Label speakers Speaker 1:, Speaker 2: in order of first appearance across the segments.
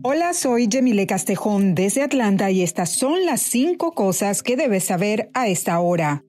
Speaker 1: Hola, soy Yemile Castejón desde Atlanta y estas son las 5 cosas que debes saber a esta hora.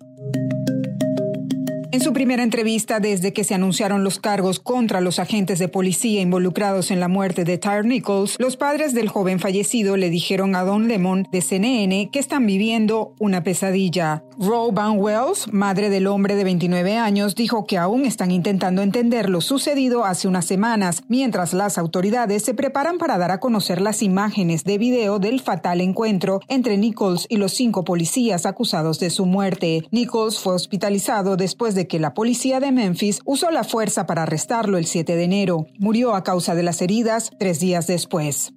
Speaker 1: En su primera entrevista desde que se anunciaron los cargos contra los agentes de policía involucrados en la muerte de Tyre Nichols, los padres del joven fallecido le dijeron a Dawn Lemon de CNN que están viviendo una pesadilla. Roe Van Wells, madre del hombre de 29 años, dijo que aún están intentando entender lo sucedido hace unas semanas, mientras las autoridades se preparan para dar a conocer las imágenes de video del fatal encuentro entre Nichols y los 5 policías acusados de su muerte. Nichols fue hospitalizado después de que la policía de Memphis usó la fuerza para arrestarlo el 7 de enero. Murió a causa de las heridas 3 días después.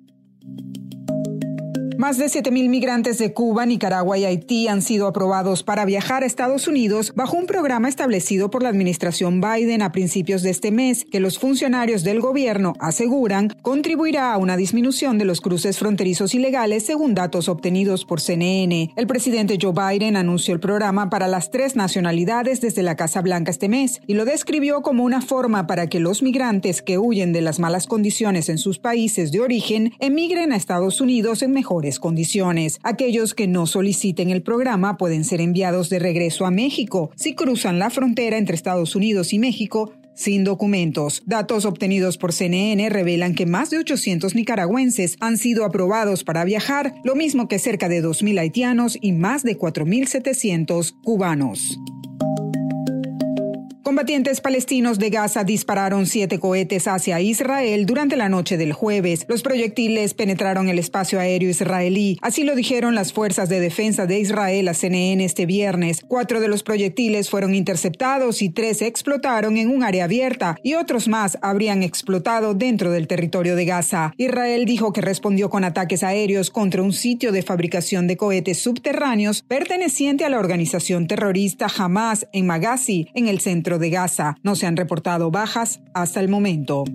Speaker 1: Más de 7,000 migrantes de Cuba, Nicaragua y Haití han sido aprobados para viajar a Estados Unidos bajo un programa establecido por la administración Biden a principios de este mes, que los funcionarios del gobierno aseguran contribuirá a una disminución de los cruces fronterizos ilegales, según datos obtenidos por CNN. El presidente Joe Biden anunció el programa para las 3 nacionalidades desde la Casa Blanca este mes y lo describió como una forma para que los migrantes que huyen de las malas condiciones en sus países de origen emigren a Estados Unidos en mejores condiciones. Aquellos que no soliciten el programa pueden ser enviados de regreso a México si cruzan la frontera entre Estados Unidos y México sin documentos. Datos obtenidos por CNN revelan que más de 800 nicaragüenses han sido aprobados para viajar, lo mismo que cerca de 2,000 haitianos y más de 4,700 cubanos. Combatientes palestinos de Gaza dispararon 7 cohetes hacia Israel durante la noche del jueves. Los proyectiles penetraron el espacio aéreo israelí. Así lo dijeron las fuerzas de defensa de Israel a CNN este viernes. 4 de los proyectiles fueron interceptados y 3 explotaron en un área abierta y otros más habrían explotado dentro del territorio de Gaza. Israel dijo que respondió con ataques aéreos contra un sitio de fabricación de cohetes subterráneos perteneciente a la organización terrorista Hamas en Maghazi, en el centro de Gaza. No se han reportado bajas hasta el momento.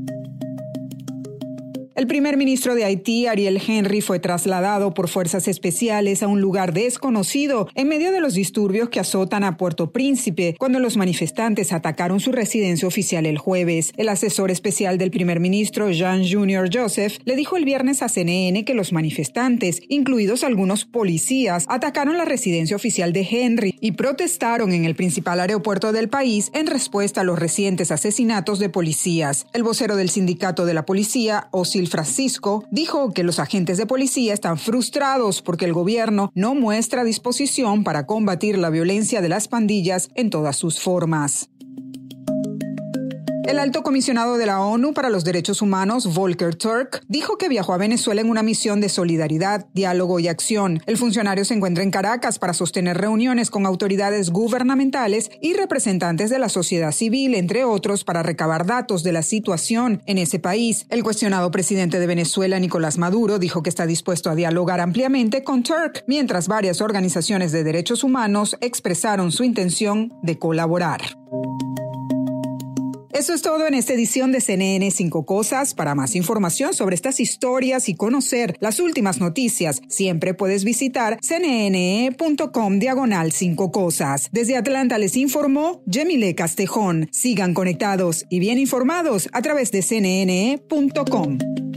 Speaker 1: El primer ministro de Haití, Ariel Henry, fue trasladado por fuerzas especiales a un lugar desconocido en medio de los disturbios que azotan a Puerto Príncipe cuando los manifestantes atacaron su residencia oficial el jueves. El asesor especial del primer ministro, Jean Junior Joseph, le dijo el viernes a CNN que los manifestantes, incluidos algunos policías, atacaron la residencia oficial de Henry y protestaron en el principal aeropuerto del país en respuesta a los recientes asesinatos de policías. El vocero del sindicato de la policía, Osil Francisco, dijo que los agentes de policía están frustrados porque el gobierno no muestra disposición para combatir la violencia de las pandillas en todas sus formas. El alto comisionado de la ONU para los Derechos Humanos, Volker Turk, dijo que viajó a Venezuela en una misión de solidaridad, diálogo y acción. El funcionario se encuentra en Caracas para sostener reuniones con autoridades gubernamentales y representantes de la sociedad civil, entre otros, para recabar datos de la situación en ese país. El cuestionado presidente de Venezuela, Nicolás Maduro, dijo que está dispuesto a dialogar ampliamente con Turk, mientras varias organizaciones de derechos humanos expresaron su intención de colaborar. Eso es todo en esta edición de CNN 5 Cosas. Para más información sobre estas historias y conocer las últimas noticias, siempre puedes visitar cnne.com/5 cosas. Desde Atlanta les informó Yemile Castejón. Sigan conectados y bien informados a través de cnne.com.